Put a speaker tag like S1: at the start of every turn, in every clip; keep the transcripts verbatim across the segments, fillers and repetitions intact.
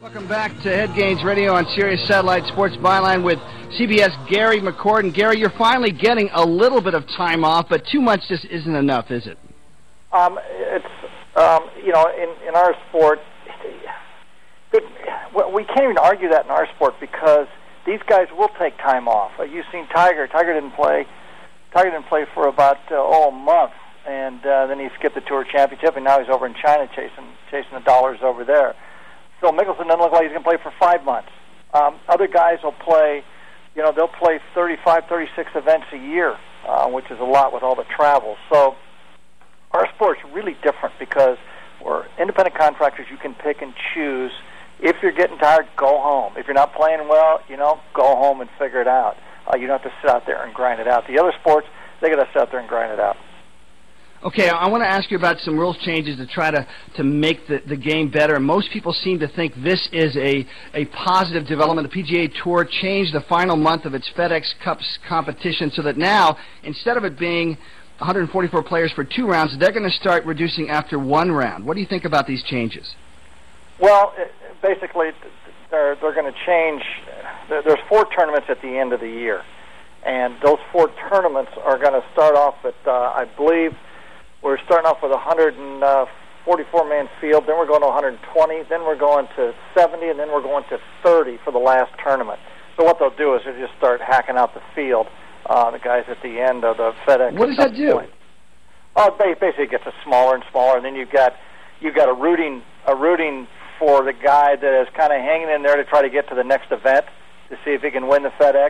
S1: Welcome back to Head Gains Radio on Sirius Satellite Sports Byline with C B S Gary McCord. And Gary, you're finally getting a little bit of time off, but too much just isn't enough, is it?
S2: Um, it's, um, you know, in, in our sport, it, we can't even argue that in our sport because these guys will take time off. Uh, you've seen Tiger. Tiger didn't play. Tiger didn't play for about uh, oh, a month, and uh, then he skipped the Tour Championship, and now he's over in China chasing chasing the dollars over there. Phil Mickelson doesn't look like he's going to play for five months. Um, other guys will play, you know, they'll play thirty-five, thirty-six events a year, uh, which is a lot with all the travel. So our sport's really different because we're independent contractors. You can pick and choose. If you're getting tired, go home. If you're not playing well, you know, go home and figure it out. Uh, you don't have to sit out there and grind it out. The other sports, they got to sit out there and grind it out.
S1: Okay, I want to ask you about some rules changes to try to, to make the, the game better. Most people seem to think this is a, a positive development. The P G A Tour changed the final month of its FedEx Cups competition so that now, instead of it being one hundred forty-four players for two rounds, they're going to start reducing after one round. What do you think about these changes?
S2: Well, it, basically, they're, they're going to change. There's four tournaments at the end of the year, and those four tournaments are going to start off at, uh, I believe, we're starting off with a one hundred forty-four man field, then we're going to one hundred twenty, then we're going to seventy, and then we're going to thirty for the last tournament. So what they'll do is they'll just start hacking out the field, uh, the guys at the end of the FedEx.
S1: What does that do?
S2: Oh, basically it gets smaller and smaller, and then you've got you've got a rooting a rooting for the guy that is kind of hanging in there to try to get to the next event to see if he can win the FedEx.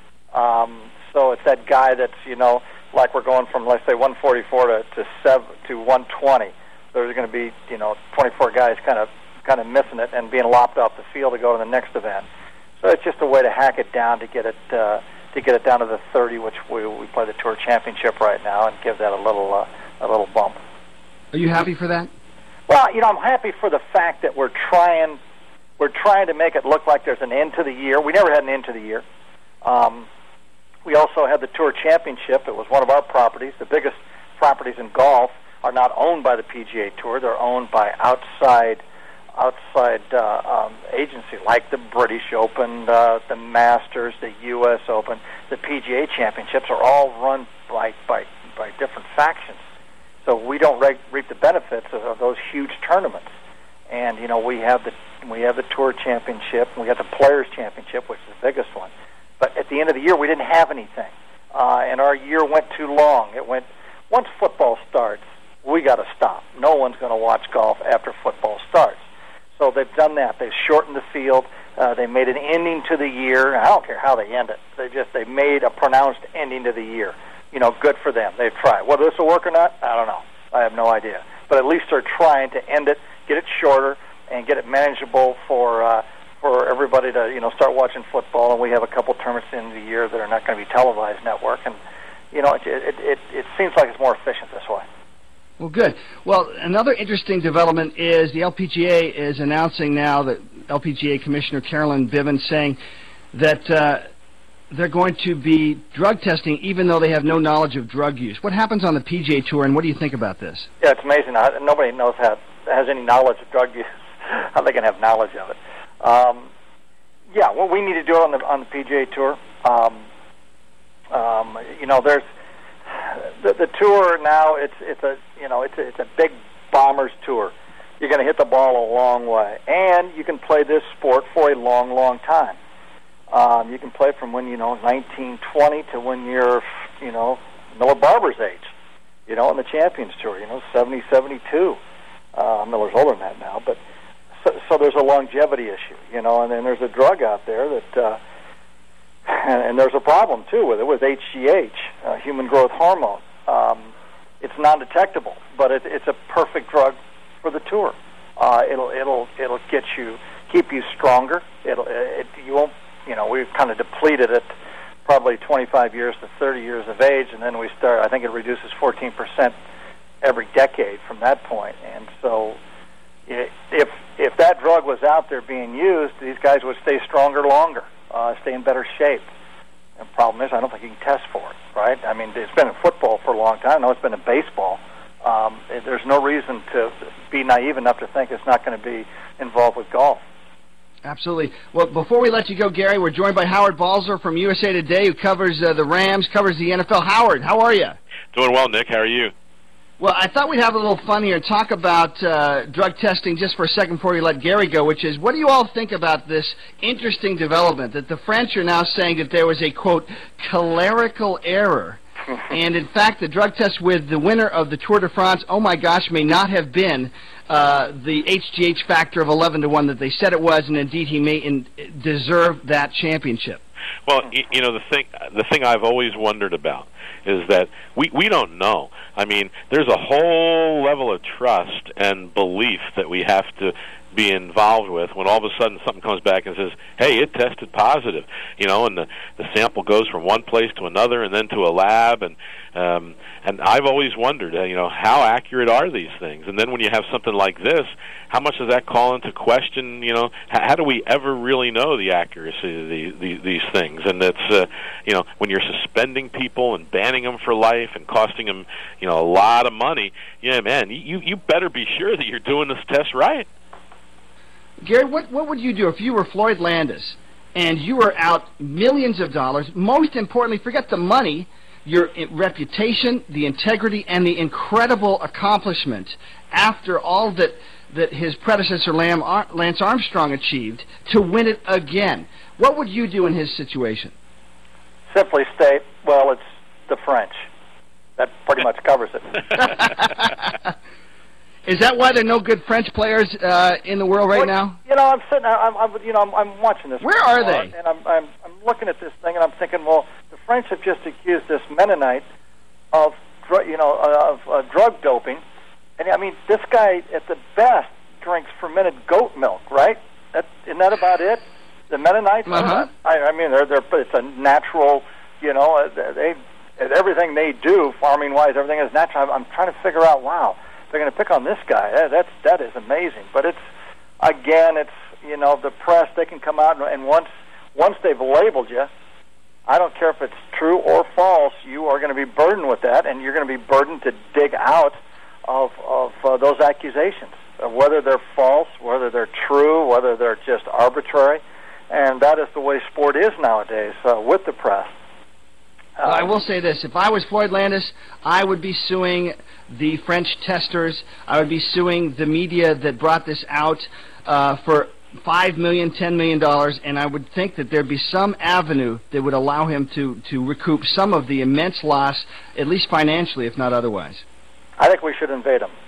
S2: Um, so it's that guy that's, you know, like we're going from, let's say, one forty-four to to, seven, to one twenty. There's going to be, you know, twenty-four guys kind of kind of missing it and being lopped off the field to go to the next event. So it's just a way to hack it down to get it uh, to get it down to the thirty, which we we play the Tour Championship right now, and give that a little uh, a little bump.
S1: Are you happy for that?
S2: Well, you know, I'm happy for the fact that we're trying we're trying to make it look like there's an end to the year. We never had an end to the year. Um, We also had the Tour Championship. It was one of our properties. The biggest properties in golf are not owned by the P G A Tour. They're owned by outside outside uh, um, agency like the British Open, uh, the Masters, the U S Open. The P G A Championships are all run by by, by different factions. So we don't re- reap the benefits of, of those huge tournaments. And you know, we have the we have the Tour Championship, and we have the Players Championship, which is the biggest one. But at the end of the year, we didn't have anything, uh, and our year went too long. It went once football starts, we got to stop. No one's going to watch golf after football starts. So they've done that. They've shortened the field. Uh, they made an ending to the year. I don't care how they end it. They just they made a pronounced ending to the year. You know, good for them. They've tried. Whether this will work or not, I don't know. I have no idea. But at least they're trying to end it, get it shorter, and get it manageable for. Uh, for everybody to, you know, start watching football, and we have a couple tournaments in the year that are not going to be televised network, and, you know, it, it, it, it seems like it's more efficient this way.
S1: Well, good. Well, another interesting development is the L P G A is announcing now that L P G A Commissioner Carolyn Bivens saying that uh, they're going to be drug testing even though they have no knowledge of drug use. What happens on the P G A Tour, and what do you think about this?
S2: Yeah, it's amazing. Nobody knows how, has any knowledge of drug use, how they can have knowledge of it. Um, yeah, well, we need to do it on the on the P G A Tour. Um, um, you know, there's the, the tour now. It's it's a you know it's a, it's a big bombers tour. You're going to hit the ball a long way, and you can play this sport for a long, long time. Um, you can play from when you know nineteen twenty to when you're you know Miller Barber's age. You know, on the Champions Tour. You know, seventy, seventy-two. Uh, Miller's older than that now, but. So, so there's a longevity issue, you know, and then there's a drug out there that, uh, and, and there's a problem too with it with H G H, uh, human growth hormone. Um, it's non-detectable, but it, it's a perfect drug for the tour. Uh, it'll it'll it'll get you, keep you stronger. It'll it, you won't, you know, we've kind of depleted it, probably twenty-five years to thirty years of age, and then we start. I think it reduces fourteen percent every decade from that point, and so. If if that drug was out there being used, these guys would stay stronger longer, uh, stay in better shape. The problem is, I don't think you can test for it, right? I mean, it's been in football for a long time. I know it's been in baseball. Um, there's no reason to be naive enough to think it's not going to be involved with golf.
S1: Absolutely. Well, before we let you go, Gary, we're joined by Howard Balzer from U S A Today, who covers uh, the Rams, covers the N F L. Howard, how are you?
S3: Doing well, Nick. How are you?
S1: Well, I thought we'd have a little fun here and talk about uh, drug testing just for a second before we let Gary go, which is, what do you all think about this interesting development that the French are now saying that there was a, quote, clerical error, and in fact the drug test with the winner of the Tour de France, oh my gosh, may not have been uh, the H G H factor of eleven to one that they said it was, and indeed he may in, deserve that championship.
S3: Well, you know, the thing the thing I've always wondered about is that we, we don't know. I mean, there's a whole level of trust and belief that we have to be involved with when all of a sudden something comes back and says, hey, it tested positive, you know, and the, the sample goes from one place to another and then to a lab, and um, and I've always wondered, uh, you know, how accurate are these things? And then when you have something like this, how much does that call into question, you know, how, how do we ever really know the accuracy of the, the, these things? And it's, uh, you know, when you're suspending people and banning them for life and costing them, you know, a lot of money, yeah, man, you, you better be sure that you're doing this test right.
S1: Gary, what, what would you do if you were Floyd Landis and you were out millions of dollars? Most importantly, forget the money, your reputation, the integrity, and the incredible accomplishment after all that that his predecessor Lance Armstrong achieved to win it again. What would you do in his situation?
S2: Simply state, well, it's the French. That pretty much covers it.
S1: Is that why there are no good French players uh, in the world right
S2: well,
S1: now?
S2: You know, I'm sitting, I'm, I'm you know, I'm, I'm watching this.
S1: Where are they?
S2: And I'm, I'm, I'm looking at this thing, and I'm thinking, well, the French have just accused this Mennonite of, dr- you know, of uh, drug doping, and I mean, this guy at the best drinks fermented goat milk, right? That, isn't that about it? The Mennonites,
S1: uh-huh.
S2: I, I mean, they're, they're, it's a natural, you know, they, everything they do, farming-wise, everything is natural. I'm, I'm trying to figure out, wow. They're going to pick on this guy. That, that's that is amazing. But it's again, it's you know the press. They can come out and, and once once they've labeled you, I don't care if it's true or false. You are going to be burdened with that, and you're going to be burdened to dig out of of uh, those accusations, of whether they're false, whether they're true, whether they're just arbitrary, and that is the way sport is nowadays uh, with the press.
S1: Well, I will say this. If I was Floyd Landis, I would be suing the French testers. I would be suing the media that brought this out uh, for five million dollars, ten million dollars, and I would think that there'd be some avenue that would allow him to, to recoup some of the immense loss, at least financially, if not otherwise.
S2: I think we should invade them.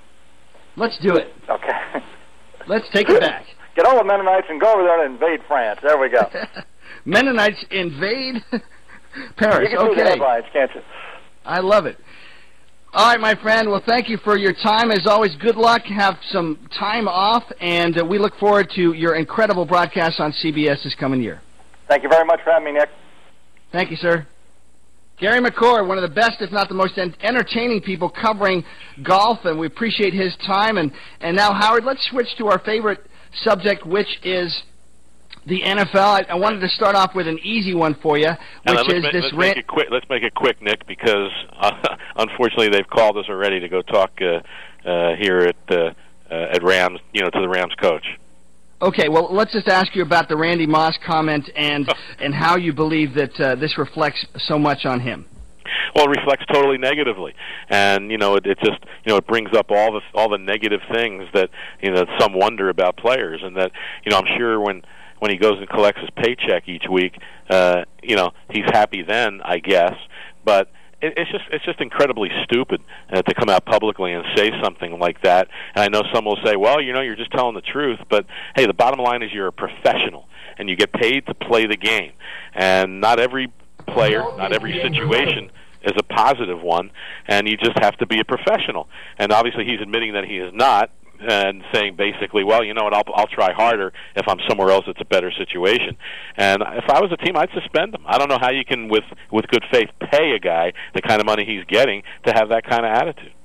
S1: Let's do it.
S2: Okay.
S1: Let's take it back.
S2: Get all the Mennonites and go over there and invade France. There we go.
S1: Mennonites invade Paris.
S2: You can
S1: okay.
S2: do the headlines, can't you?
S1: I love it. All right, my friend. Well, thank you for your time. As always, good luck. Have some time off, and uh, we look forward to your incredible broadcast on C B S this coming year.
S2: Thank you very much for having me, Nick.
S1: Thank you, sir. Gary McCord, one of the best, if not the most entertaining people covering golf, and we appreciate his time. And, and now, Howard, let's switch to our favorite subject, which is the N F L. I, I wanted to start off with an easy one for you, which is
S3: make,
S1: this.
S3: Let's
S1: rant-
S3: make it quick. Let's make it quick, Nick, because uh, unfortunately they've called us already to go talk uh, uh, here at uh, uh, at Rams. You know, to the Rams coach.
S1: Okay, well, let's just ask you about the Randy Moss comment and and how you believe that uh, this reflects so much on him.
S3: Well, it reflects totally negatively, and you know, it, it just you know it brings up all the all the negative things that you know some wonder about players, and that you know I'm sure when. when he goes and collects his paycheck each week, uh, you know, he's happy then, I guess. But it, it's just it's just incredibly stupid uh, to come out publicly and say something like that. And I know some will say, well, you know, you're just telling the truth. But, hey, the bottom line is you're a professional, and you get paid to play the game. And not every player, not every situation is a positive one, and you just have to be a professional. And obviously he's admitting that he is not, and saying basically, well, you know what, I'll, I'll try harder if I'm somewhere else that's a better situation. And if I was a team, I'd suspend him. I don't know how you can, with, with good faith, pay a guy the kind of money he's getting to have that kind of attitude.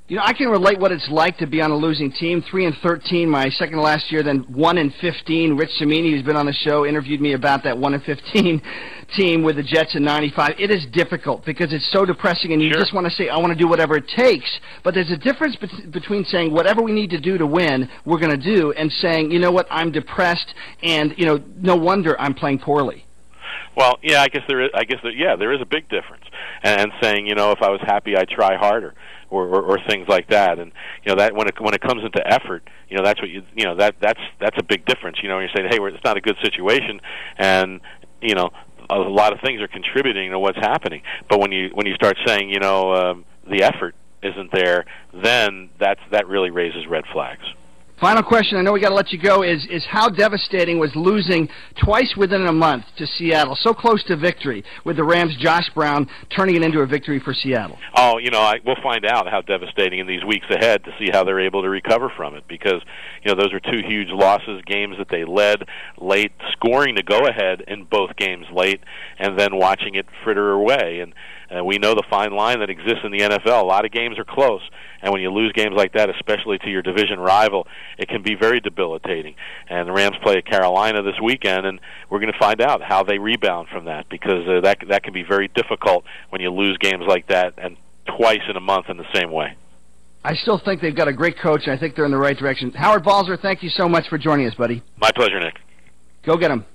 S1: You know, I can relate what it's like to be on a losing team. Three and thirteen, my second to last year. Then one and fifteen. Rich Cimini, who's been on the show, interviewed me about that one and fifteen team with the Jets in ninety-five. It is difficult because it's so depressing, and you
S3: Sure.
S1: just want to say, "I want to do whatever it takes." But there's a difference bet- between saying whatever we need to do to win, we're going to do, and saying, "You know what? I'm depressed, and you know, no wonder I'm playing poorly."
S3: Well, yeah, I guess there is. I guess that, yeah, there is a big difference. And, and saying, you know, if I was happy, I'd try harder, or, or, or things like that. And you know, that when it when it comes into effort, you know, that's what you you know that that's that's a big difference. You know, when you're saying, hey, we're, it's not a good situation, and you know, a lot of things are contributing to what's happening. But when you when you start saying, you know, um, the effort isn't there, then that's that really raises red flags.
S1: Final question, I know we got to let you go, is is how devastating was losing twice within a month to Seattle, so close to victory, with the Rams' Josh Brown turning it into a victory for Seattle?
S3: Oh, you know, I, we'll find out how devastating in these weeks ahead to see how they're able to recover from it, because, you know, those are two huge losses, games that they led late, scoring the go-ahead in both games late, and then watching it fritter away. And uh, we know the fine line that exists in the N F L. A lot of games are close, and when you lose games like that, especially to your division rival, it can be very debilitating. And the Rams play at Carolina this weekend, and we're going to find out how they rebound from that, because uh, that that can be very difficult when you lose games like that, and twice in a month in the same way.
S1: I still think they've got a great coach, and I think they're in the right direction. Howard Balzer, thank you so much for joining us, buddy.
S3: My pleasure, Nick.
S1: Go get him.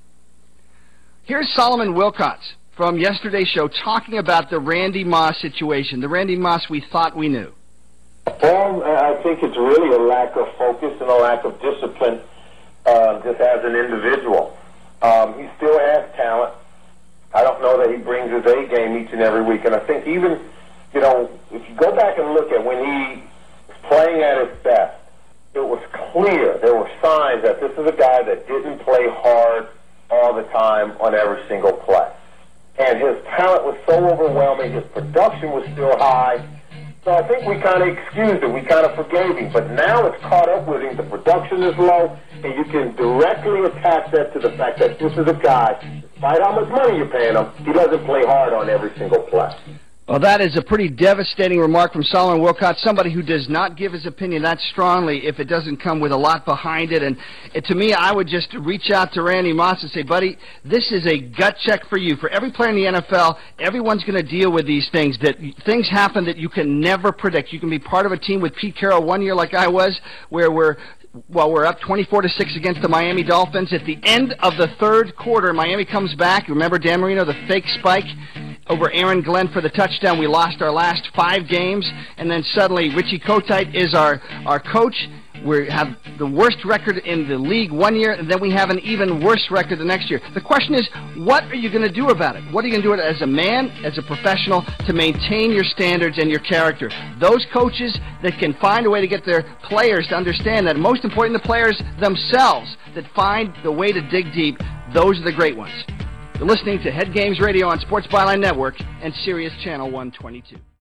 S1: Here's Solomon Wilcots from yesterday's show talking about the Randy Moss situation, the Randy Moss we thought we knew.
S4: Well, I think it's really a lack of focus and a lack of discipline uh, just as an individual. Um, he still has talent. I don't know that he brings his A game each and every week. And I think even, you know, if you go back and look at when he was playing at his best, it was clear, there were signs that this is a guy that didn't play hard all the time on every single play. And his talent was so overwhelming, his production was still high. So I think we kind of excused it. We kind of forgave him. But now it's caught up with him. The production is low, and you can directly attach that to the fact that this is a guy, despite how much money you're paying him, he doesn't play hard on every single play.
S1: Well, that is a pretty devastating remark from Solomon Wilcots, somebody who does not give his opinion that strongly if it doesn't come with a lot behind it. And it, to me, I would just reach out to Randy Moss and say, buddy, this is a gut check for you. For every player in the N F L, everyone's going to deal with these things, that things happen that you can never predict. You can be part of a team with Pete Carroll one year like I was, where we're Well, we're up twenty-four to six against the Miami Dolphins. At the end of the third quarter, Miami comes back. Remember Dan Marino, the fake spike over Aaron Glenn for the touchdown. We lost our last five games, and then suddenly Richie Kotite is our, our coach. We have the worst record in the league one year, and then we have an even worse record the next year. The question is, what are you going to do about it? What are you going to do as a man, as a professional, to maintain your standards and your character? Those coaches that can find a way to get their players to understand that, most important, the players themselves that find the way to dig deep, those are the great ones. You're listening to Head Games Radio on Sports Byline Network and Sirius Channel one twenty-two.